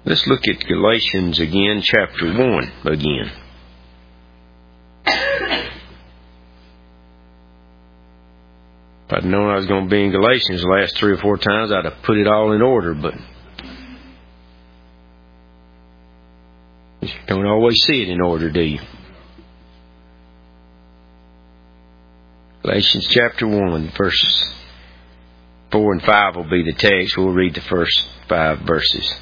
Let's look at Galatians again, chapter 1 again. If I'd known I was going to be in Galatians the last 3 or 4 times, I'd have put it all in order, but you don't always see it in order, do you? Galatians chapter 1, verses 4 and 5 will be the text. We'll read the first 5 verses.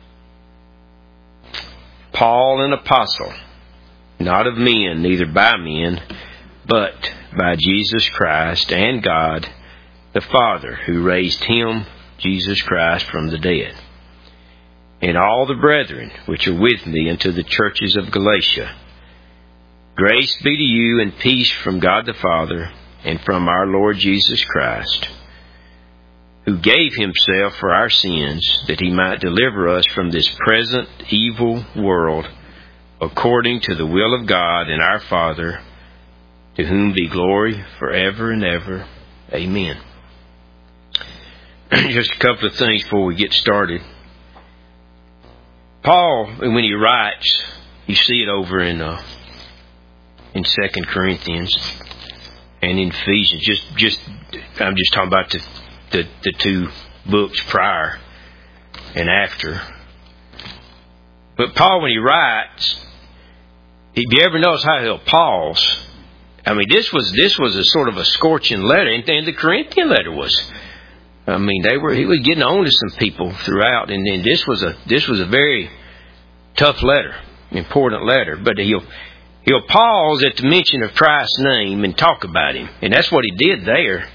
Paul, an apostle, not of men, neither by men, but by Jesus Christ and God, the Father, who raised him, Jesus Christ, from the dead. And all the brethren which are with me unto the churches of Galatia. Grace be to you and peace from God the Father and from our Lord Jesus Christ, who gave himself for our sins, that he might deliver us from this present evil world, according to the will of God and our Father, to whom be glory forever and ever. Amen. Just a couple of things before we get started. Paul, when he writes, you see it over in 2 Corinthians and in Ephesians. I'm just talking about the 2 books prior and after. But Paul, when he writes, if you ever notice how he'll pause, I mean, this was a sort of a scorching letter, and the Corinthian letter was. I mean, he was getting on to some people throughout, and then this was a very tough letter, important letter. But he'll pause at the mention of Christ's name and talk about him, and that's what he did there.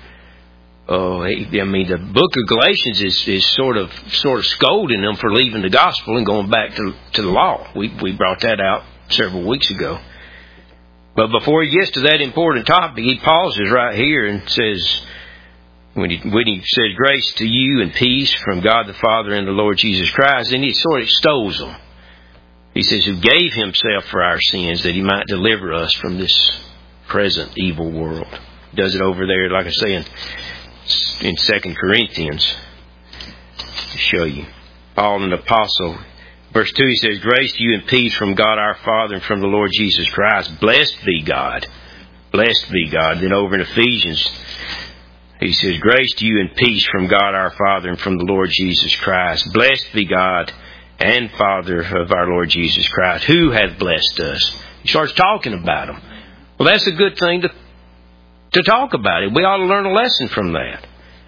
The book of Galatians is sort of scolding them for leaving the gospel and going back to the law. We brought that out several weeks ago. But before he gets to that important topic, he pauses right here and says, when he says, grace to you and peace from God the Father and the Lord Jesus Christ, then he sort of extols them. He says, who gave himself for our sins, that he might deliver us from this present evil world. He does it over there, like I say, in 2 Corinthians, to show you. Paul, an apostle. Verse 2, he says, grace to you and peace from God our Father and from the Lord Jesus Christ. Blessed be God. Blessed be God. Then over in Ephesians, he says, grace to you and peace from God our Father and from the Lord Jesus Christ. Blessed be God and Father of our Lord Jesus Christ, who hath blessed us. He starts talking about him. Well, that's a good thing to talk about it. We ought to learn a lesson from that.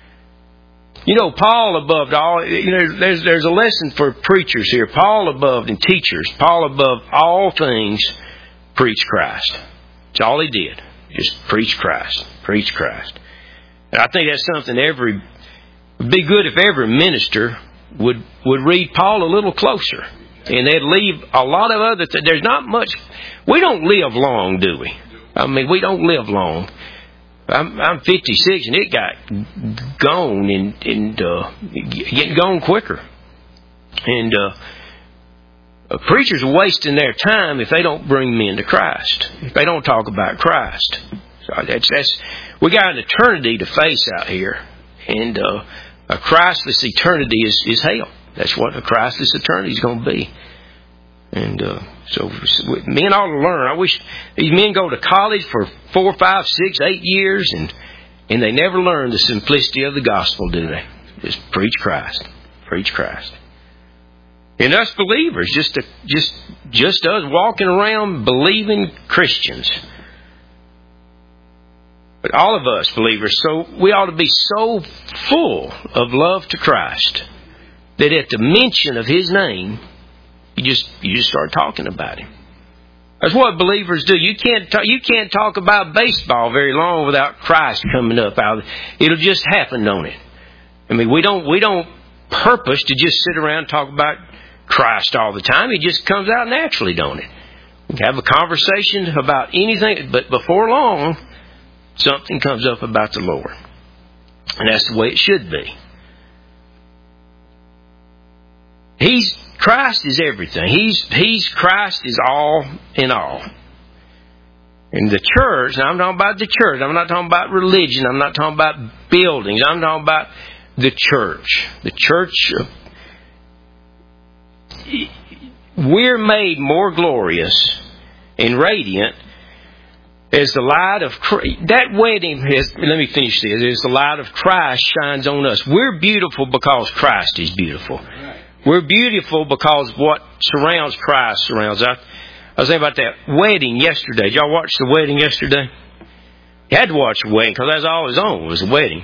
You know, Paul above all, there's a lesson for preachers here. Paul above and teachers, Paul above all things, preached Christ. That's all he did. Just preach Christ. Preach Christ. And I think that's something would be good if every minister would read Paul a little closer. And they'd leave a lot of other things. There's not much. We don't live long, do we? I mean, we don't live long. I'm 56 and it got gone and getting gone quicker. And preachers are wasting their time if they don't bring men to Christ. If they don't talk about Christ. So we got an eternity to face out here. And a Christless eternity is hell. That's what a Christless eternity is going to be. And so men ought to learn. I wish these men go to college for 4, 5, 6, 8 years and they never learn the simplicity of the gospel, do they? Just preach Christ. Preach Christ. And us believers, just us walking around believing Christians. But all of us believers, so we ought to be so full of love to Christ that at the mention of His name, you just start talking about Him. That's what believers do. You can't talk about baseball very long without Christ coming up out. It'll just happen, don't it? I mean, we don't purpose to just sit around and talk about Christ all the time. It just comes out naturally, don't it? We can have a conversation about anything, but before long, something comes up about the Lord. And that's the way it should be. Christ is everything. Christ is all in all. And the church, now I'm talking about the church. I'm not talking about religion. I'm not talking about buildings. I'm talking about the church. The church we're made more glorious and radiant as the light of Christ. That wedding is, let me finish this, as the light of Christ shines on us. We're beautiful because Christ is beautiful. We're beautiful because what surrounds Christ surrounds us. I was thinking about that wedding yesterday. Did y'all watch the wedding yesterday? You had to watch the wedding because that's all it was on, was the wedding.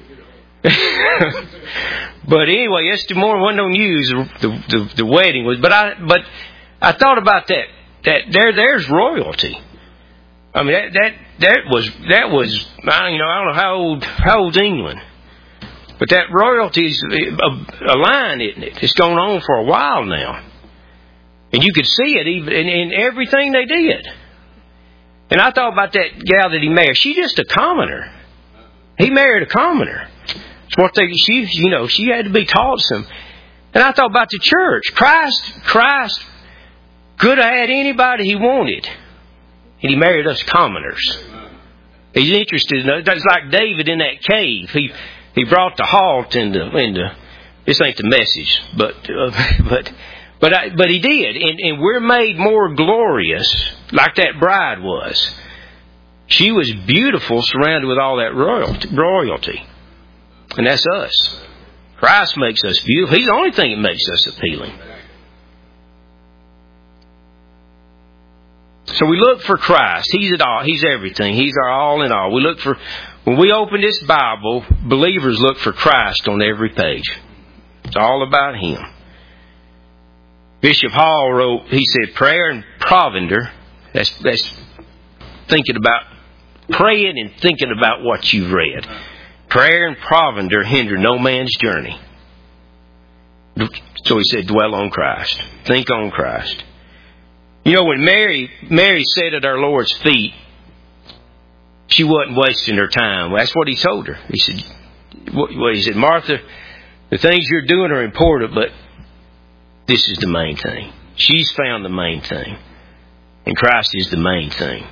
But anyway, yesterday morning wasn't on news. The wedding was, but I thought about that. There's royalty. I mean that was I don't know how old's England, but that royalty's a line, isn't it? It's going on for a while now, and you could see it even in everything they did. And I thought about that gal that he married. She's just a commoner. He married a commoner. She had to be taught some. And I thought about the church. Christ could have had anybody he wanted. And he married us commoners. He's interested in us. That's like David in that cave. He brought the halt into this ain't the message, but he did. And we're made more glorious like that bride was. She was beautiful, surrounded with all that royalty. And that's us. Christ makes us beautiful. He's the only thing that makes us appealing. So we look for Christ. He's it all. He's everything. He's our all in all. When we open this Bible, believers look for Christ on every page. It's all about Him. Bishop Hall wrote, he said, prayer and provender, that's thinking about, praying and thinking about what you've read. Prayer and provender hinder no man's journey. So he said, dwell on Christ. Think on Christ. You know, when Mary sat at our Lord's feet, she wasn't wasting her time. That's what he told her. He said, Martha, the things you're doing are important, but this is the main thing. She's found the main thing. And Christ is the main thing.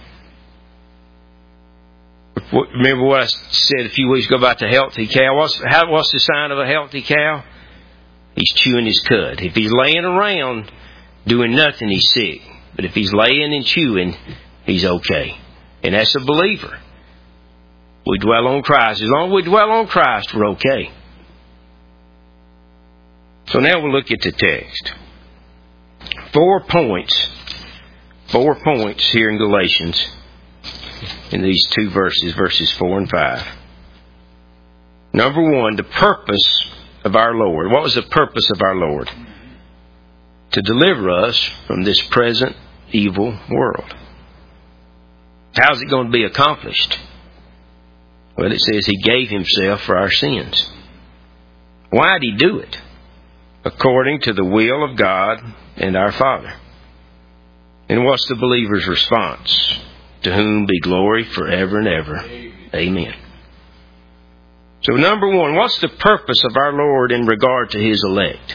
Remember what I said a few weeks ago about the healthy cow? What's the sign of a healthy cow? He's chewing his cud. If he's laying around doing nothing, he's sick. But if he's laying and chewing, he's okay. And that's a believer. We dwell on Christ. As long as we dwell on Christ, we're okay. So now we'll look at the text. 4 points here in Galatians. In these two verses 4 and 5. Number 1, the purpose of our Lord. What was the purpose of our Lord? To deliver us from this present evil world. How's it going to be accomplished? Well, it says He gave Himself for our sins. Why did He do it? According to the will of God and our Father. And what's the believer's response? To whom be glory forever and ever. Amen. So number 1, what's the purpose of our Lord in regard to His elect?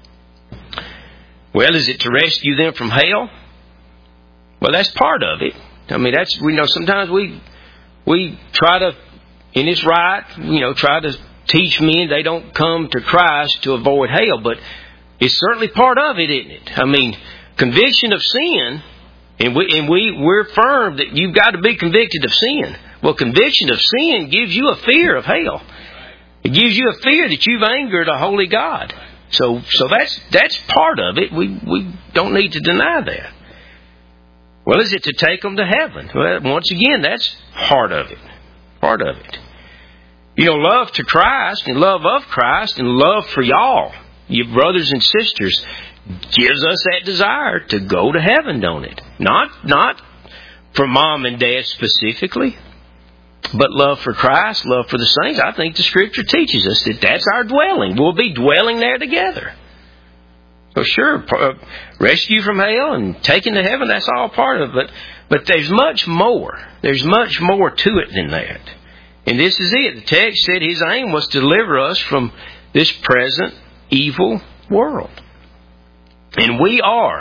Well, is it to rescue them from hell? Well, that's part of it. I mean, sometimes we try to, and it's right, try to teach men they don't come to Christ to avoid hell, but it's certainly part of it, isn't it? I mean, conviction of sin. And we're firm that you've got to be convicted of sin. Well, conviction of sin gives you a fear of hell. It gives you a fear that you've angered a holy God. So that's part of it. We don't need to deny that. Well, is it to take them to heaven? Well, once again, that's part of it. Part of it. Love to Christ and love of Christ and love for y'all, your brothers and sisters, gives us that desire to go to heaven, don't it? Not for mom and dad specifically, but love for Christ, love for the saints. I think the Scripture teaches us that that's our dwelling. We'll be dwelling there together. So sure, rescue from hell and taken to heaven, that's all part of it. But there's much more. There's much more to it than that. And this is it. The text said His aim was to deliver us from this present evil world. And we are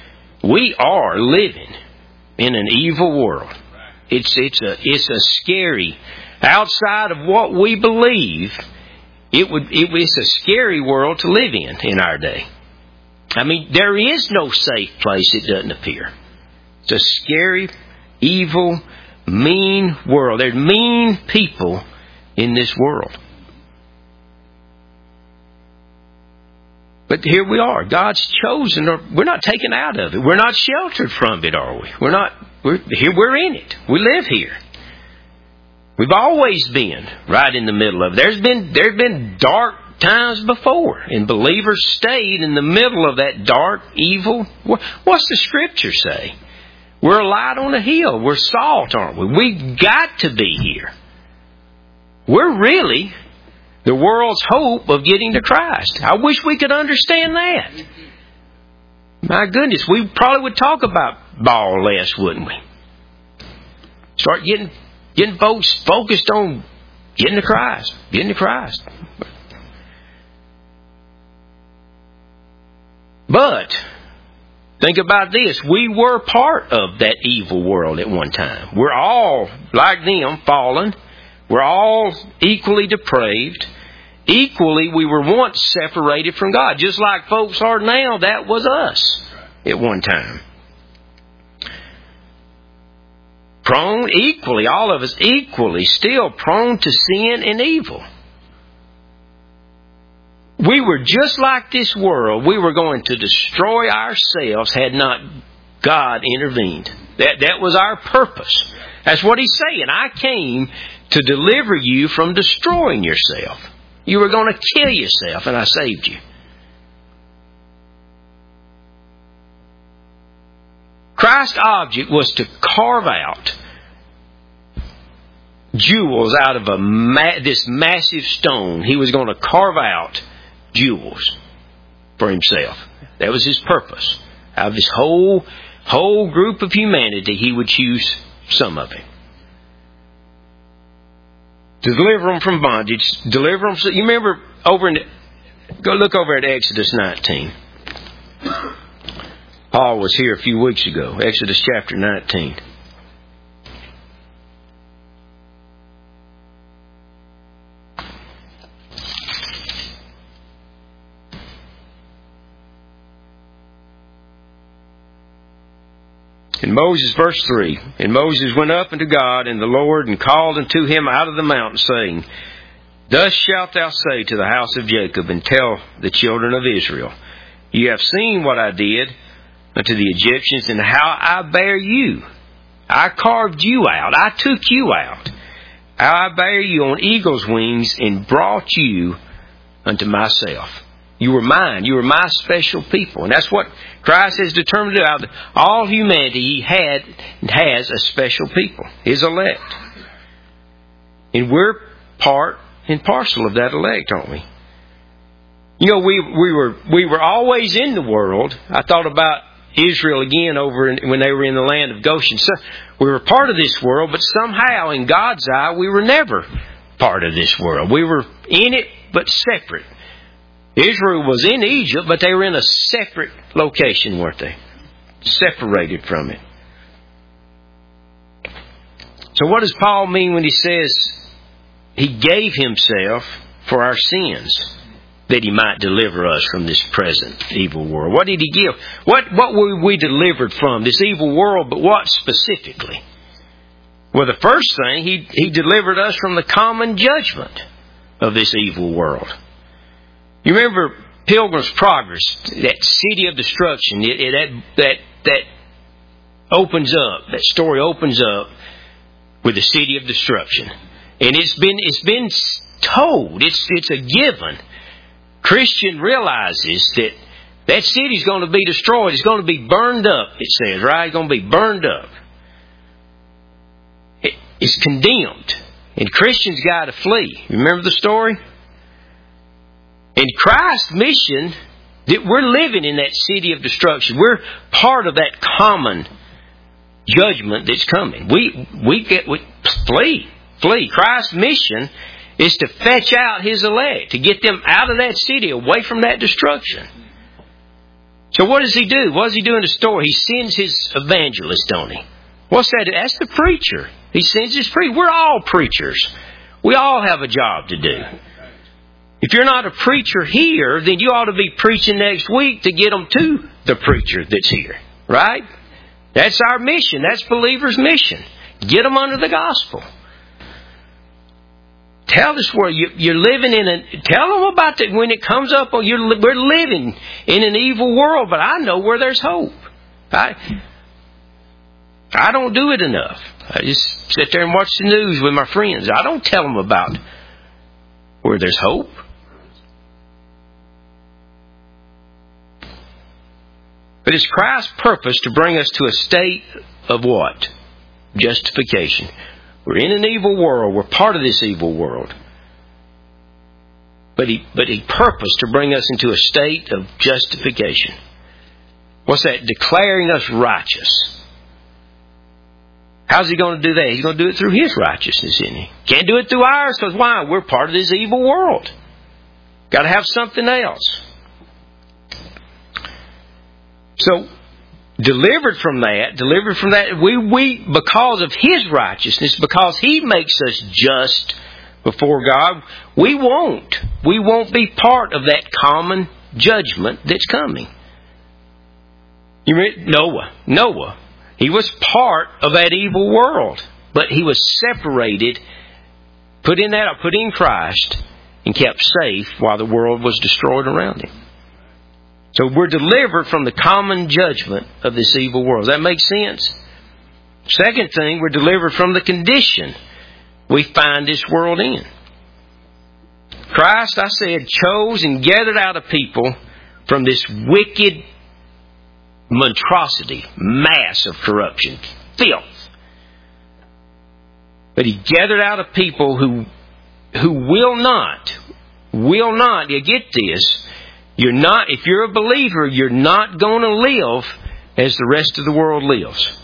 living in an evil world. It's a scary, outside of what we believe, it's a scary world to live in our day. I mean, there is no safe place, it doesn't appear. It's a scary, evil, mean world. There's mean people in this world. But here we are. God's chosen. We're not taken out of it. We're not sheltered from it, are we? We're in it. We live here. We've always been right in the middle of it. There's been dark times before, and believers stayed in the middle of that dark, evil. What's the Scripture say? We're a light on a hill. We're salt, aren't we? We've got to be here. We're really the world's hope of getting to Christ. I wish we could understand that. My goodness, we probably would talk about ball less, wouldn't we? Start getting folks focused on getting to Christ. Getting to Christ. But think about this. We were part of that evil world at one time. We're all, like them, fallen. We're all equally depraved. Equally, we were once separated from God. Just like folks are now, that was us at one time. Prone equally, all of us equally, still prone to sin and evil. We were just like this world. We were going to destroy ourselves had not God intervened. That was our purpose. That's what He's saying. I came to deliver you from destroying yourself. You were going to kill yourself, and I saved you. Christ's object was to carve out jewels out of this massive stone. He was going to carve out jewels for Himself. That was His purpose. Out of this whole group of humanity, He would choose some of it. To deliver them from bondage. Deliver them. You remember go look over at Exodus 19. Paul was here a few weeks ago. Exodus chapter 19. In Moses, verse 3, And Moses went up unto God and the Lord, and called unto him out of the mountain, saying, Thus shalt thou say to the house of Jacob, and tell the children of Israel, You have seen what I did unto the Egyptians, and how I bare you. I carved you out. I took you out. How I bare you on eagle's wings, and brought you unto myself. You were mine. You were my special people. And that's what Christ has determined to do. Out of all humanity, He had and has a special people. His elect. And we're part and parcel of that elect, aren't we? You know, we were always in the world. I thought about Israel again when they were in the land of Goshen. So we were part of this world, but somehow in God's eye, we were never part of this world. We were in it, but separate. Israel was in Egypt, but they were in a separate location, weren't they? Separated from it. So what does Paul mean when he says He gave Himself for our sins, that He might deliver us from this present evil world? What did He give? What were we delivered from? This evil world, but what specifically? Well, the first thing, He delivered us from the common judgment of this evil world. You remember Pilgrim's Progress, that city of destruction, that opens up, that story opens up with the city of destruction. And it's been told, it's a given. Christian realizes that city's going to be destroyed. It's going to be burned up, it says, right? It's going to be burned up. It's condemned. And Christians got to flee. Remember the story? In Christ's mission, that we're living in that city of destruction. We're part of that common judgment that's coming. We flee. Christ's mission is to fetch out His elect, to get them out of that city, away from that destruction. So what does He do? What does He do in the story? He sends His evangelist, don't He? What's that? That's the preacher. He sends His preacher. We're all preachers. We all have a job to do. If you're not a preacher here, then you ought to be preaching next week to get them to the preacher that's here. Right? That's our mission. That's believers' mission. Get them under the gospel. Tell this world you're living in tell them about it when it comes up. We're living in an evil world, but I know where there's hope. I don't do it enough. I just sit there and watch the news with my friends. I don't tell them about where there's hope. But it's Christ's purpose to bring us to a state of what? Justification. We're in an evil world. We're part of this evil world. But He purposed to bring us into a state of justification. What's that? Declaring us righteous. How's He going to do that? He's going to do it through His righteousness, isn't He? Can't do it through ours, because why? We're part of this evil world. Got to have something else. So, delivered from that, we because of His righteousness, because He makes us just before God, we won't be part of that common judgment that's coming. You remember Noah, he was part of that evil world, but he was separated, put in Christ, and kept safe while the world was destroyed around him. So we're delivered from the common judgment of this evil world. Does that make sense? Second thing, we're delivered from the condition we find this world in. Christ, I said, chose and gathered out a people from this wicked monstrosity, mass of corruption, filth. But He gathered out a people who will not, you get this, if you're a believer, you're not going to live as the rest of the world lives.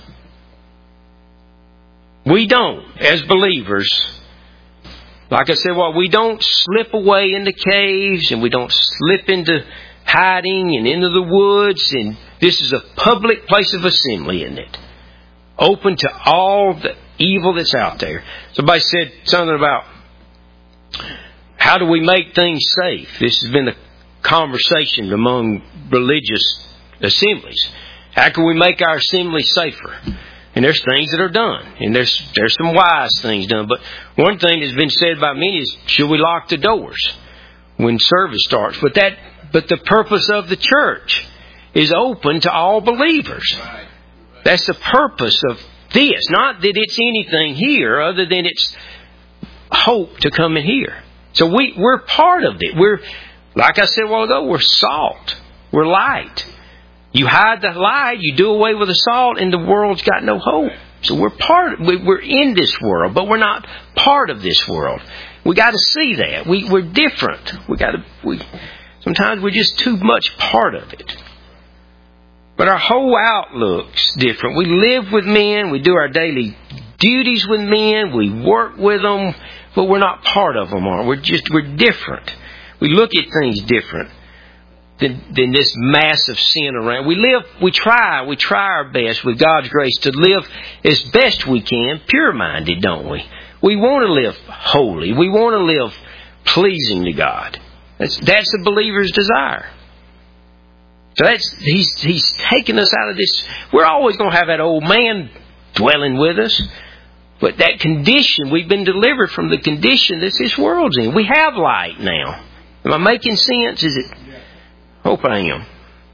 We don't, as believers, like I said, we don't slip away into caves and we don't slip into hiding and into the woods. And this is a public place of assembly, isn't it? Open to all the evil that's out there. Somebody said something about how do we make things safe? This has been a conversation among religious assemblies. How can we make our assembly safer? And there's things that are done. And there's some wise things done. But one thing that's been said by many is, should we lock the doors when service starts? But the purpose of the church is open to all believers. That's the purpose of this. Not that it's anything here other than it's hope to come in here. So we're part of it. We're, like I said a while ago, we're salt. We're light. You hide the light, you do away with the salt, and the world's got no hope. So we're in this world, but we're not part of this world. We got to see that. We're different. Sometimes we're just too much part of it. But our whole outlook's different. We live with men, we do our daily duties with men, we work with them, but we're not part of them, are we? We're different. We look at things different than this massive sin around. We try our best with God's grace to live as best we can, pure-minded, don't we? We want to live holy. We want to live pleasing to God. That's the believer's desire. So He's taken us out of this. We're always going to have that old man dwelling with us. But that condition, we've been delivered from the condition that this world's in. We have light now. Am I making sense? Is it? Hope I am.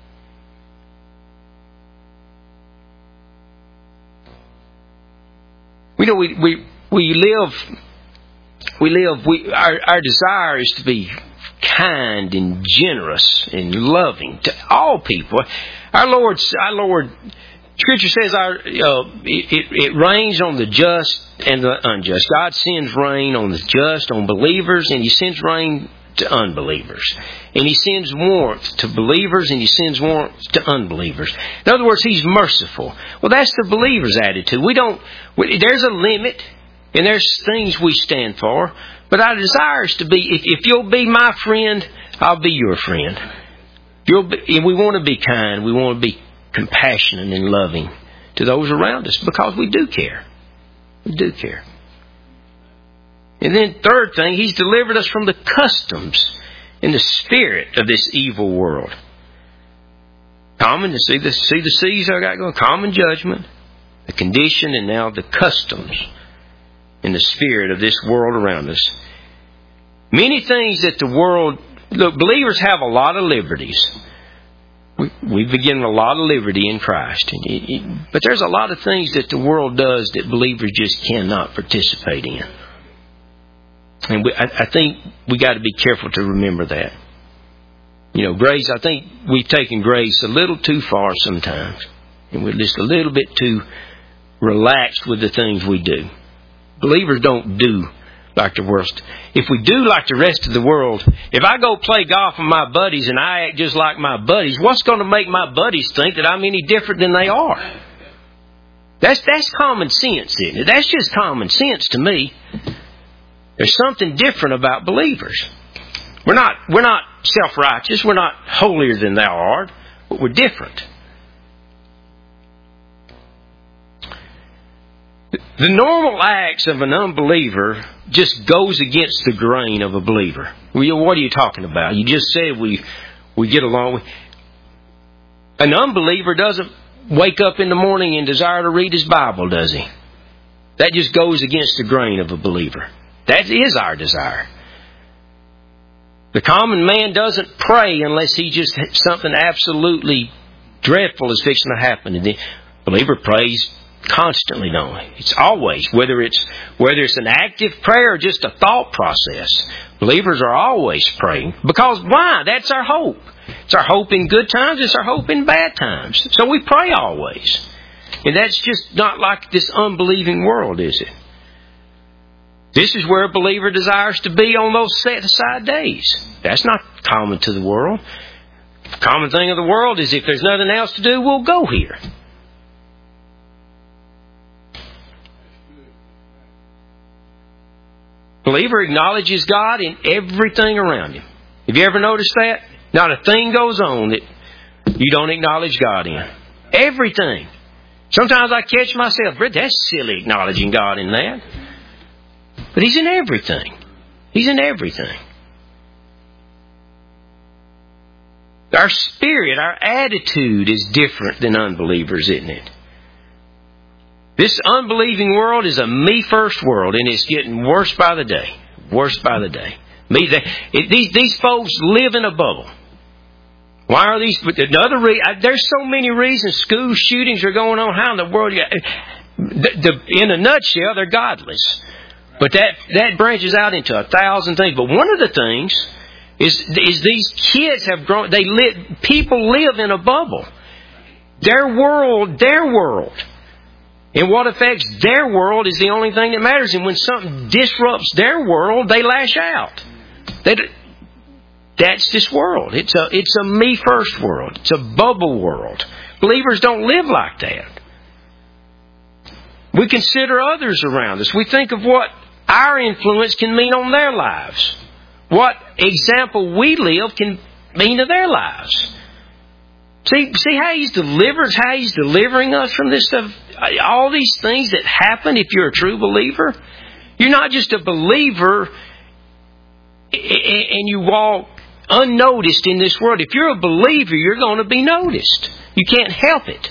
Our desire is to be kind and generous and loving to all people. Our Lord, Scripture says it rains on the just and the unjust. God sends rain on the just, on believers, and He sends rain to unbelievers. And He sends warmth to believers, and He sends warmth to unbelievers. In other words, He's merciful. Well, that's the believer's attitude. There's a limit, and there's things we stand for, but our desire is to be, if you'll be my friend, I'll be your friend. We want to be kind. We want to be compassionate and loving to those around us because we do care. We do care. And then third thing, He's delivered us from the customs in the spirit of this evil world. Common to see the seas I got going. Common judgment, the condition, and now the customs in the spirit of this world around us. Many things that the world... Look, believers have a lot of liberties. We've been given a lot of liberty in Christ. But there's a lot of things that the world does that believers just cannot participate in. And I think we got to be careful to remember that. Grace, I think we've taken grace a little too far sometimes. And we're just a little bit too relaxed with the things we do. Believers don't do like the world. If we do like the rest of the world, if I go play golf with my buddies and I act just like my buddies, what's going to make my buddies think that I'm any different than they are? That's common sense, isn't it? That's just common sense to me. There's something different about believers. We're not self-righteous. We're not holier than thou art, but we're different. The normal acts of an unbeliever just goes against the grain of a believer. What are you talking about? You just said we get along. An unbeliever doesn't wake up in the morning and desire to read his Bible, does he? That just goes against the grain of a believer. That is our desire. The common man doesn't pray unless he just something absolutely dreadful is fixing to happen. And the believer prays constantly, don't we? It's always, whether it's an active prayer or just a thought process. Believers are always praying. Because why? That's our hope. It's our hope in good times. It's our hope in bad times. So we pray always. And that's just not like this unbelieving world, is it? This is where a believer desires to be on those set-aside days. That's not common to the world. The common thing of the world is if there's nothing else to do, we'll go here. Believer acknowledges God in everything around him. Have you ever noticed that? Not a thing goes on that you don't acknowledge God in. Everything. Sometimes I catch myself, that's silly acknowledging God in that. But He's in everything. He's in everything. Our spirit, our attitude is different than unbelievers, isn't it? This unbelieving world is a me-first world, and it's getting worse by the day. Worse by the day. These folks live in a bubble. Why are these? There's so many reasons. School shootings are going on. How in the world? In a nutshell, they're godless. But that branches out into 1,000 things. But one of the things is these kids have grown. People live in a bubble. Their world. And what affects their world is the only thing that matters. And when something disrupts their world, they lash out. That's this world. It's a me-first world. It's a bubble world. Believers don't live like that. We consider others around us. We think of what our influence can mean on their lives. What example we live can mean to their lives. See how He's delivered, how He's delivering us from this stuff. All these things that happen if you're a true believer. You're not just a believer and you walk unnoticed in this world. If you're a believer, you're going to be noticed. You can't help it.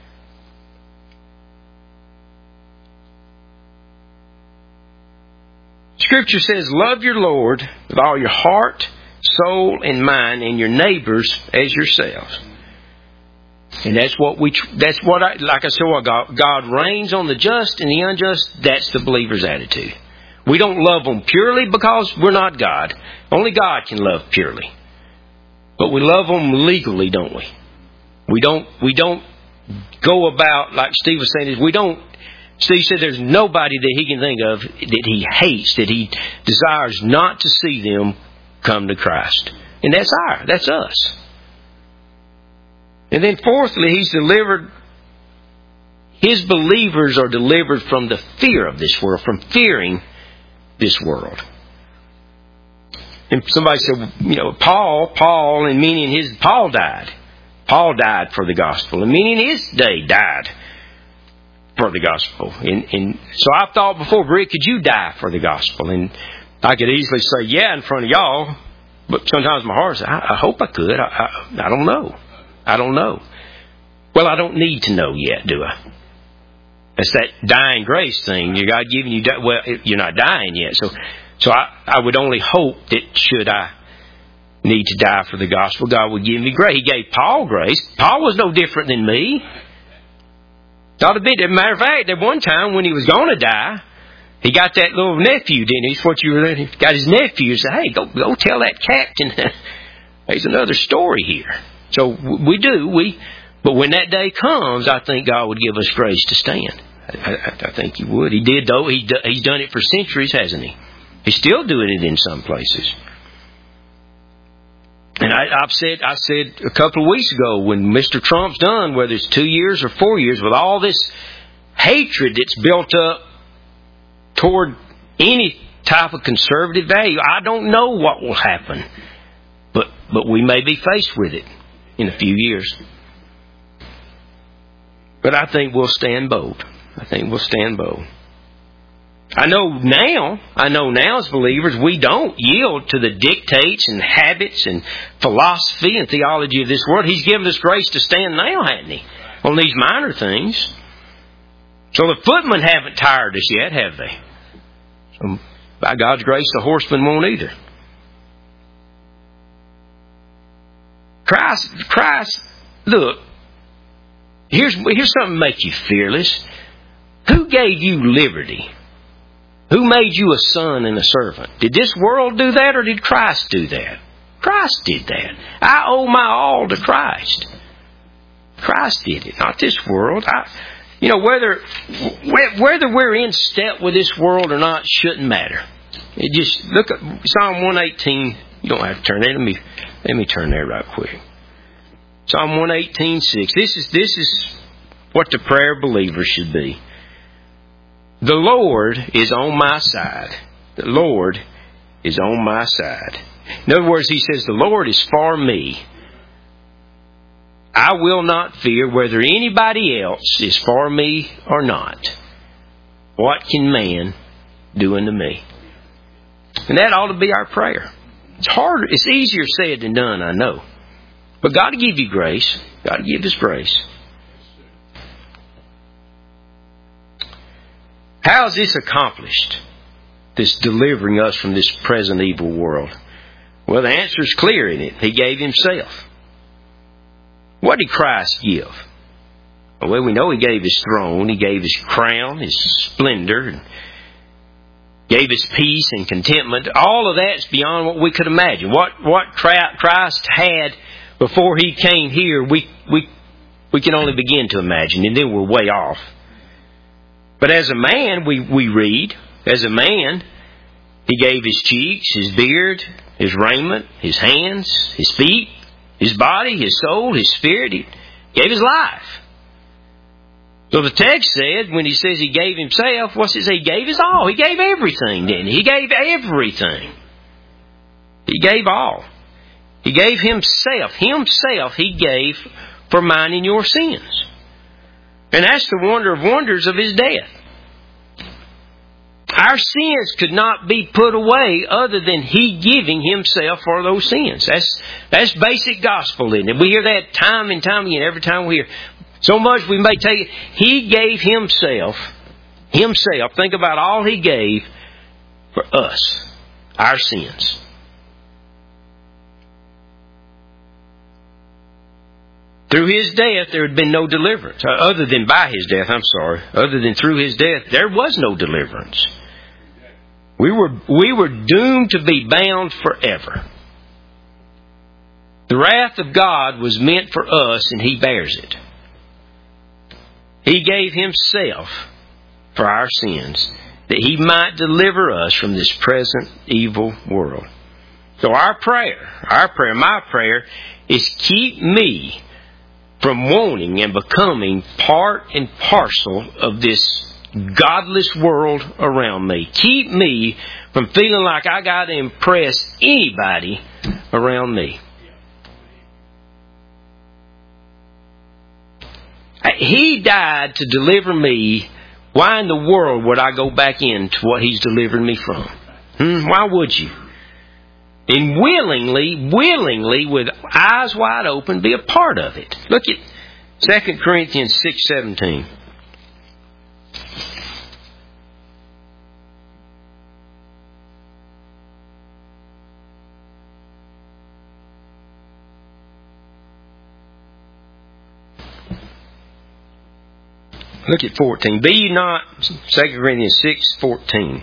Scripture says, love your Lord with all your heart, soul, and mind, and your neighbors as yourselves. And like I said, God reigns on the just and the unjust. That's the believer's attitude. We don't love them purely because we're not God. Only God can love purely. But we love them legally, don't we? We don't go about, like Steve was saying, Steve said there's nobody that he can think of that he hates, that he desires not to see them come to Christ. And that's us. And then fourthly, His believers are delivered from the fear of this world, from fearing this world. And somebody said, Paul, and meaning Paul died. Paul died for the gospel, and meaning his day died for the gospel. And so I thought before, Rick, could you die for the gospel? And I could easily say, yeah, in front of y'all. But sometimes my heart says, I hope I could. I don't know. I don't know. Well, I don't need to know yet, do I? It's that dying grace thing. God giving you, well, you're not dying yet. So I would only hope that should I need to die for the gospel, God would give me grace. He gave Paul grace. Paul was no different than me. Not a bit. As a matter of fact, at one time when he was going to die, he got that little nephew, didn't he? That's what you were. He got his nephew and said, "Hey, go tell that captain." There's another story here. So we do. But when that day comes, I think God would give us grace to stand. I think He would. He did, though. He's done it for centuries, hasn't He? He's still doing it in some places. And I said a couple of weeks ago, when Mr. Trump's done, whether it's 2 years or 4 years, with all this hatred that's built up toward any type of conservative value, I don't know what will happen. But we may be faced with it in a few years. But I think we'll stand bold. I know now as believers, we don't yield to the dictates and habits and philosophy and theology of this world. He's given us grace to stand now, hasn't He? On these minor things. So the footmen haven't tired us yet, have they? So by God's grace, the horsemen won't either. Christ, look, here's something to make you fearless. Who gave you liberty? Who made you a son and a servant? Did this world do that, or did Christ do that? Christ did that. I owe my all to Christ. Christ did it, not this world. Whether we're in step with this world or not shouldn't matter. It just look at Psalm 118. You don't have to turn there. Let me turn there right quick. Psalm 118:6. This is what the prayer of believers should be. The Lord is on my side. The Lord is on my side. In other words, he says, the Lord is for me. I will not fear whether anybody else is for me or not. What can man do unto me? And that ought to be our prayer. It's harder. It's easier said than done, I know. But God will give you grace. God will give us grace. How is this accomplished? This delivering us from this present evil world? Well, the answer is clear in it. He gave Himself. What did Christ give? Well, we know He gave His throne. He gave His crown, His splendor, and gave His peace and contentment. All of that's beyond what we could imagine. What Christ had before He came here, we can only begin to imagine, and then we're way off. But as a man, we read, as a man, He gave His cheeks, His beard, His raiment, His hands, His feet, His body, His soul, His spirit. He gave His life. So the text said, when He says He gave Himself, what's it say? He gave His all. He gave everything, didn't He? He gave everything. He gave all. He gave Himself. Himself He gave for mine and your sins. And that's the wonder of wonders of His death. Our sins could not be put away other than He giving Himself for those sins. That's basic gospel, isn't it? We hear that time and time again, every time we hear. So much we may take it. He gave Himself. Think about all He gave for us, our sins. Through His death, there had been no deliverance. Other than by His death, Other than through His death, there was no deliverance. We were doomed to be bound forever. The wrath of God was meant for us, and He bears it. He gave Himself for our sins, that He might deliver us from this present evil world. So my prayer is keep me from wanting and becoming part and parcel of this godless world around me. Keep me from feeling like I got to impress anybody around me. He died to deliver me. Why in the world would I go back into what He's delivered me from? Why would you? And willingly, with eyes wide open, be a part of it. Look at 2 Corinthians 6:17. Look at 14. Be ye not, 2 Corinthians 6:14.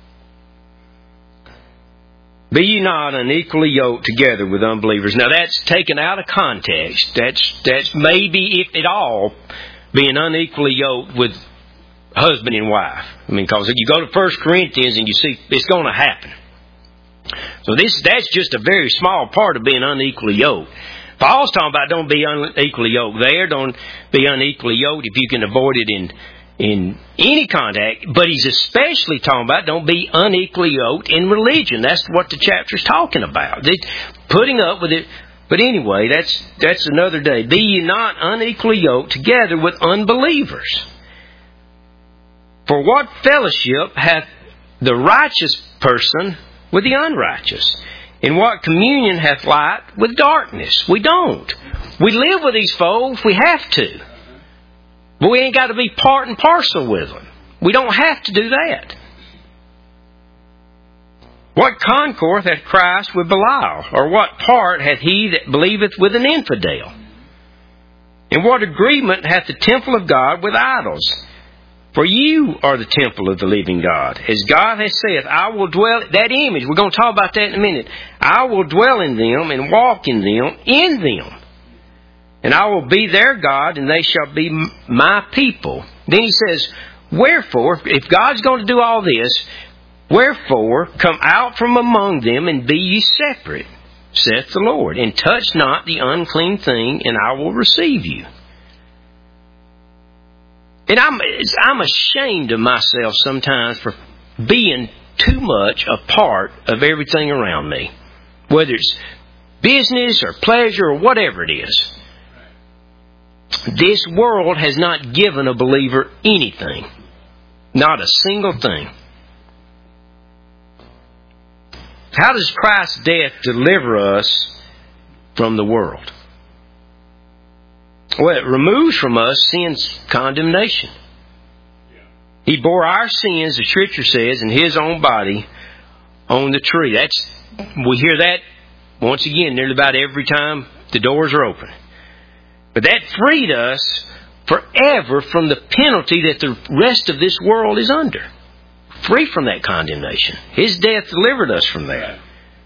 Be ye not unequally yoked together with unbelievers. Now that's taken out of context. That's maybe, if at all, being unequally yoked with husband and wife. I mean, because if you go to 1 Corinthians and you see it's going to happen. So that's just a very small part of being unequally yoked. Paul's talking about don't be unequally yoked there. Don't be unequally yoked if you can avoid it in any contact. But he's especially talking about don't be unequally yoked in religion. That's what the chapter's talking about. Putting up with it. But anyway, that's another day. Be ye not unequally yoked together with unbelievers. For what fellowship hath the righteous person with the unrighteous? And what communion hath light with darkness? We don't. We live with these folks. We have to. But we ain't got to be part and parcel with them. We don't have to do that. What concord hath Christ with Belial? Or what part hath he that believeth with an infidel? And what agreement hath the temple of God with idols? For you are the temple of the living God. As God has said, I will dwell... That image, we're going to talk about that in a minute. I will dwell in them and walk in them. And I will be their God, and they shall be my people. Then he says, wherefore, if God's going to do all this, wherefore, come out from among them and be ye separate, saith the Lord, and touch not the unclean thing, and I will receive you. And I'm ashamed of myself sometimes for being too much a part of everything around me. Whether it's business or pleasure or whatever it is. This world has not given a believer anything. Not a single thing. How does Christ's death deliver us from the world? Well, it removes from us sin's condemnation. He bore our sins, the Scripture says, in His own body on the tree. We hear that once again nearly about every time the doors are open. But that freed us forever from the penalty that the rest of this world is under. Free from that condemnation. His death delivered us from that.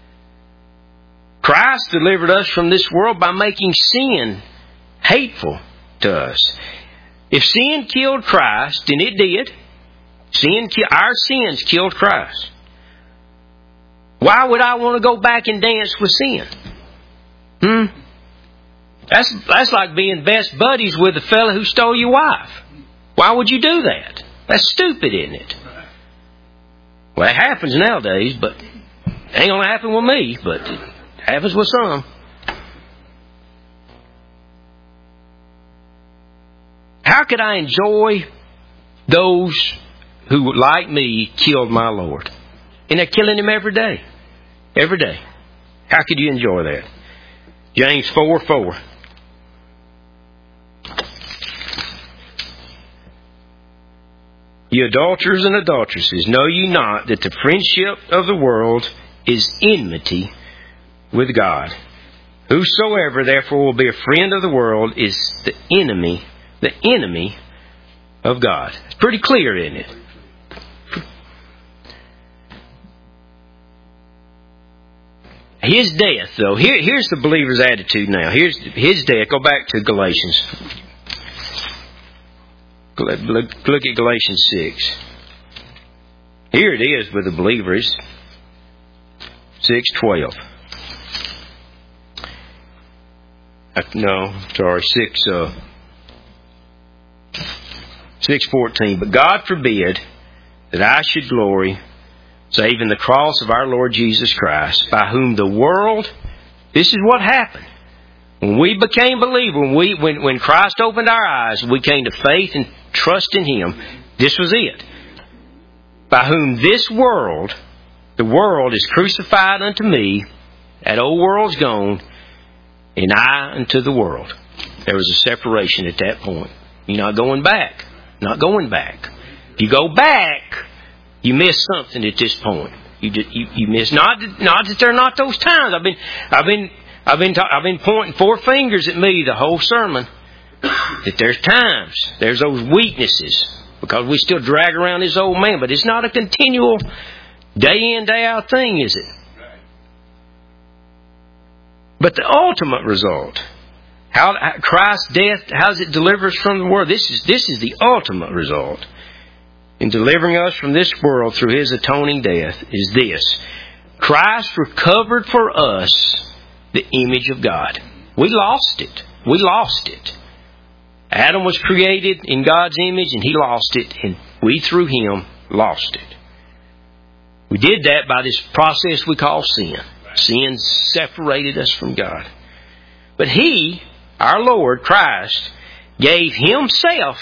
Christ delivered us from this world by making sin hateful to us. If sin killed Christ, and it did, our sins killed Christ. Why would I want to go back and dance with sin? That's like being best buddies with the fella who stole your wife. Why would you do that? That's stupid, isn't it? Well, it happens nowadays, but it ain't going to happen with me, but it happens with some. How could I enjoy those who, like me, killed my Lord? And they're killing Him every day. Every day. How could you enjoy that? James 4:4. Ye adulterers and adulteresses, know ye not that the friendship of the world is enmity with God? Whosoever therefore will be a friend of the world is the enemy of God. It's pretty clear, isn't it? His death, though, here's the believer's attitude now. Here's his death. Go back to Galatians. Look at Galatians 6. Here it is with the believers. 6:12. 6:14. But God forbid that I should glory, save in the cross of our Lord Jesus Christ, by whom the world... This is what happened. When we became believers, when Christ opened our eyes, we came to faith and trust in Him. This was it. By whom this world, the world is crucified unto me, That old world's gone, and I unto the world. There was a separation at that point. You're not going back. Not going back. If you go back, you miss something at this point. You miss not that they're not those times. I've been pointing four fingers at me the whole sermon. That there's times, there's those weaknesses, because we still drag around this old man. But it's not a continual day in, day out thing, is it? But the ultimate result, how Christ's death, how does it deliver us from the world? This is the ultimate result in delivering us from this world through His atoning death, is this: Christ recovered for us the image of God. We lost it. We lost it. Adam was created in God's image, and he lost it, and we through him lost it. We did that by this process we call sin. Sin separated us from God. But He, our Lord, Christ, gave Himself,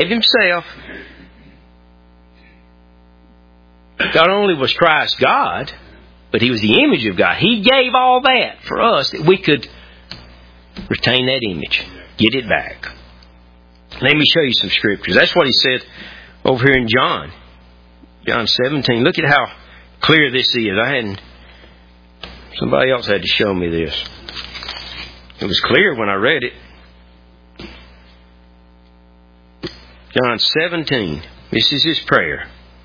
not only was Christ God, but He was the image of God. He gave all that for us that we could retain that image, get it back. Let me show you some scriptures. That's what He said over here in John 17. Look at how clear this is. Somebody else had to show me this. It was clear when I read it. John 17. This is His prayer.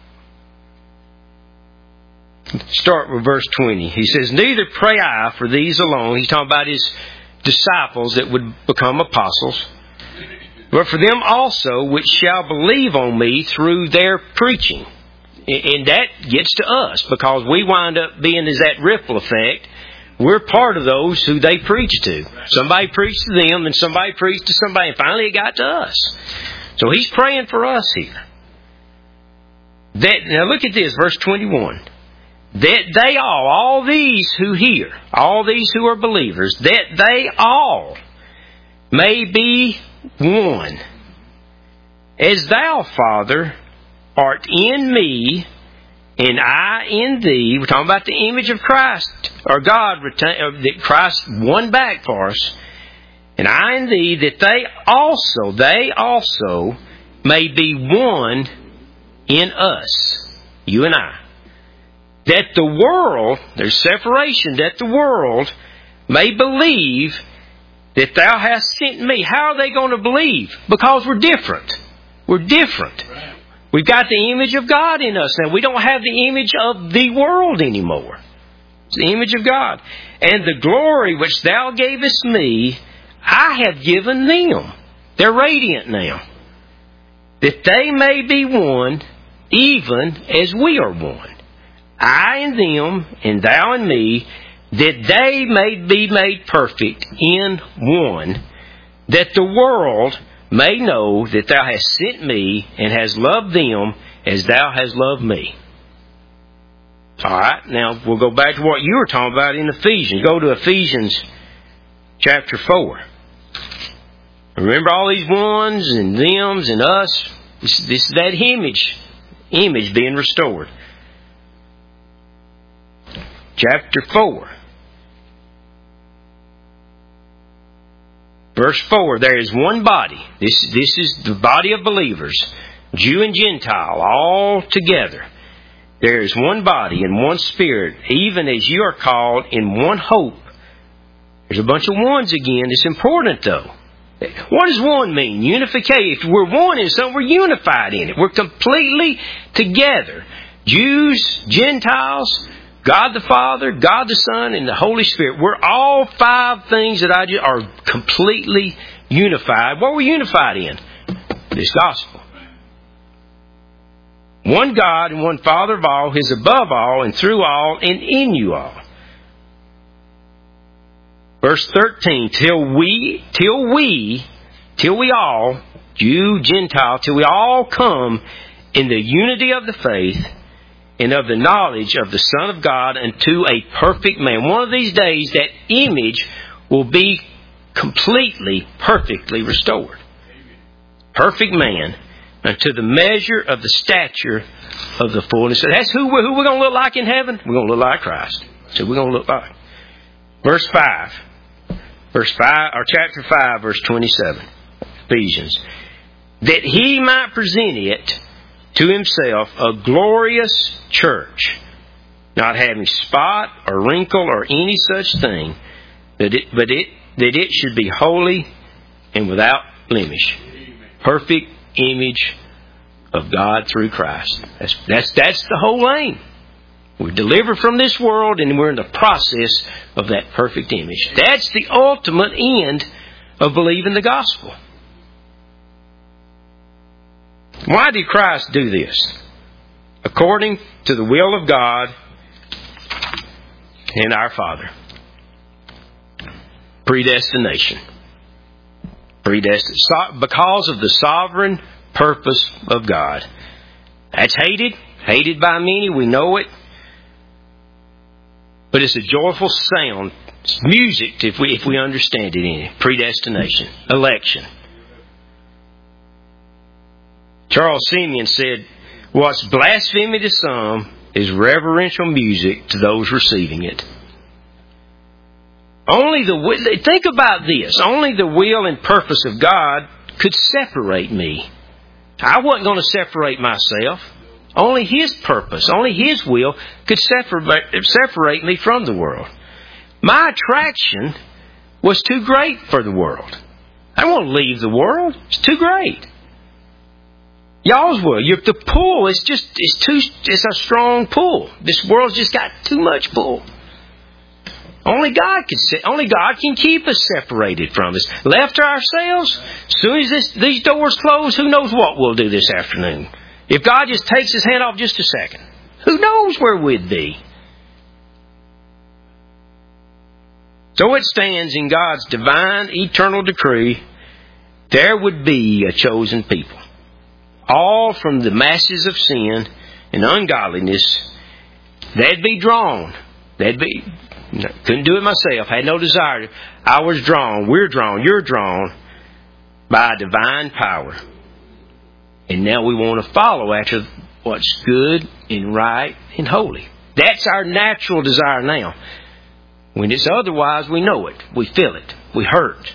Start with verse 20. He says, "Neither pray I for these alone." He's talking about His disciples that would become apostles. "But for them also which shall believe on me through their preaching." And that gets to us, because we wind up being as that ripple effect. We're part of those who they preach to. Somebody preached to them, and somebody preached to somebody, and finally it got to us. So He's praying for us here. Now look at this, verse 21. "That they all these who hear, all these who are believers, that they all may be one. As Thou, Father, art in me, and I in Thee." We're talking about the image of Christ, or God, that Christ won back for us. "And I in Thee, that they also may be one in us," you and I. "That the world," there's separation, "that the world may believe that Thou hast sent me." How are they going to believe? Because we're different. We're different. We've got the image of God in us now. We don't have the image of the world anymore. It's the image of God. "And the glory which Thou gavest me, I have given them." They're radiant now. "That they may be one, even as we are one. I and them, and Thou and me, that they may be made perfect in one, that the world may know that Thou hast sent me, and hast loved them as Thou hast loved me." All right, now we'll go back to what you were talking about in Ephesians. Go to Ephesians chapter 4. Remember all these ones and thems and us? This is that image being restored. Chapter 4. Verse 4, "There is one body." This is the body of believers, Jew and Gentile, all together. "There is one body and one Spirit, even as you are called in one hope." There's a bunch of ones again. It's important though. What does one mean? Unification. If we're one in something, we're unified in it. We're completely together. Jews, Gentiles, God the Father, God the Son, and the Holy Spirit. We're all five things that are completely unified. What are we unified in? This gospel. One God and one Father of all, who is above all and through all and in you all. Verse 13, till we all, Jew, Gentile, till we all come in the unity of the faith and of the knowledge of the Son of God unto a perfect man. One of these days, that image will be completely, perfectly restored. Perfect man unto the measure of the stature of the fullness. So that's who we're going to look like in heaven. We're going to look like Christ. So we're going to look like. Verse 5. Chapter 5, verse 27. Ephesians. That he might present it to himself a glorious church, not having spot or wrinkle or any such thing, that it should be holy and without blemish. Perfect image of God through Christ. That's the whole aim. We're delivered from this world and we're in the process of that perfect image. That's the ultimate end of believing the gospel. Why did Christ do this? According to the will of God and our Father. Predestination. Because of the sovereign purpose of God. That's hated by many, we know it. But it's a joyful sound. It's music if we understand it in it. Predestination. Election. Charles Simeon said, what's blasphemy to some is reverential music to those receiving it. Think about this. Only the will and purpose of God could separate me. I wasn't going to separate myself. Only His purpose, only His will could separate me from the world. My attraction was too great for the world. I don't want to leave the world. It's too great. Y'all's will. The pull is it's a strong pull. This world's just got too much pull. Only God can keep us separated from us. Left to ourselves, as soon as these doors close, who knows what we'll do this afternoon. If God just takes His hand off just a second, who knows where we'd be? So it stands in God's divine, eternal decree, there would be a chosen people. All from the masses of sin and ungodliness, they'd be drawn. Couldn't do it myself, had no desire. I was drawn, we're drawn, you're drawn by a divine power. And now we want to follow after what's good and right and holy. That's our natural desire now. When it's otherwise, we know it. We feel it. We hurt.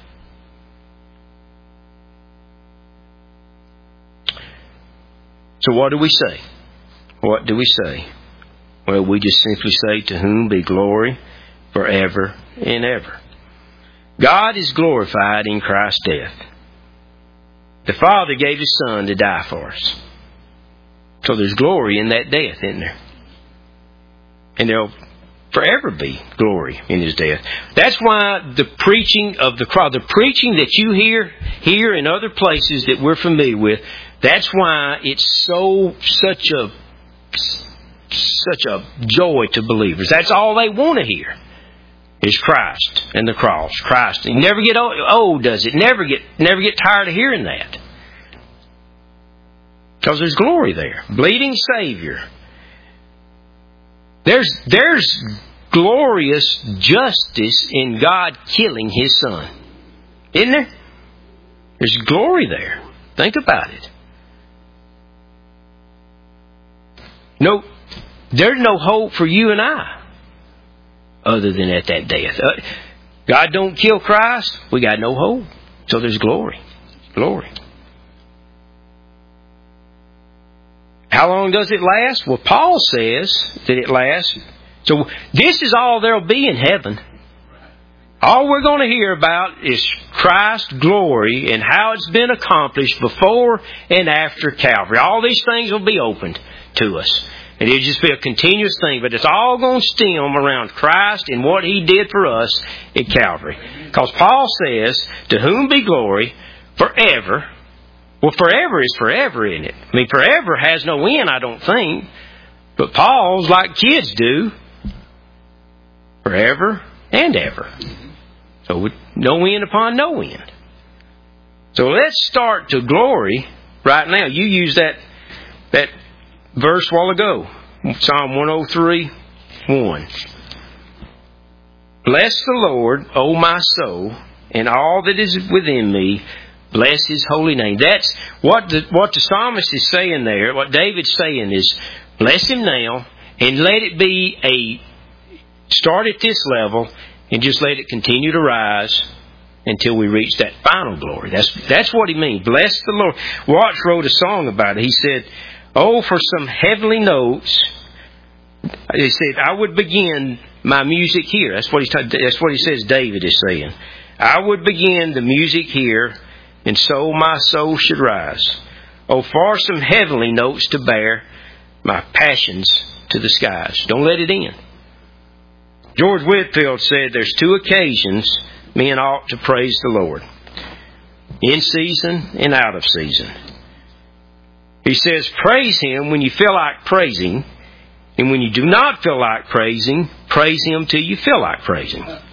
So what do we say? What do we say? Well, we just simply say, to whom be glory forever and ever. God is glorified in Christ's death. The Father gave His Son to die for us. So there's glory in that death, isn't there? And there'll forever be glory in His death. That's why the preaching of the cross, the preaching that you hear here in other places that we're familiar with, that's why it's such a joy to believers. That's all they want to hear is Christ and the cross. Christ. You never get old, does it? Never get tired of hearing that. Because there's glory there. Bleeding Savior. There's glorious justice in God killing His Son. Isn't there? There's glory there. Think about it. No, there's no hope for you and I other than at that death. God don't kill Christ, we got no hope. So there's glory. Glory. How long does it last? Well, Paul says that it lasts. So this is all there'll be in heaven. All we're going to hear about is Christ's glory and how it's been accomplished before and after Calvary. All these things will be opened to us. And it'll just be a continuous thing. But it's all going to stem around Christ and what He did for us at Calvary. Because Paul says, to whom be glory forever. Well, forever is forever, isn't it? I mean, forever has no end, I don't think. But Paul's like kids do. Forever and ever. So no end upon no end. So let's start to glory right now. You used that verse a while ago. Psalm 103:1. Bless the Lord, O my soul, and all that is within me. Bless His holy name. That's what the psalmist is saying there. What David's saying is, bless Him now, and let it be start at this level, and just let it continue to rise until we reach that final glory. That's what he means. Bless the Lord. Watts wrote a song about it. He said, "Oh, for some heavenly notes." He said, "I would begin my music here." That's what he says David is saying. "I would begin the music here, and so my soul should rise. Oh, for some heavenly notes to bear my passions to the skies." Don't let it end. George Whitefield said there's 2 occasions men ought to praise the Lord: in season and out of season. He says, praise Him when you feel like praising, and when you do not feel like praising, praise Him till you feel like praising.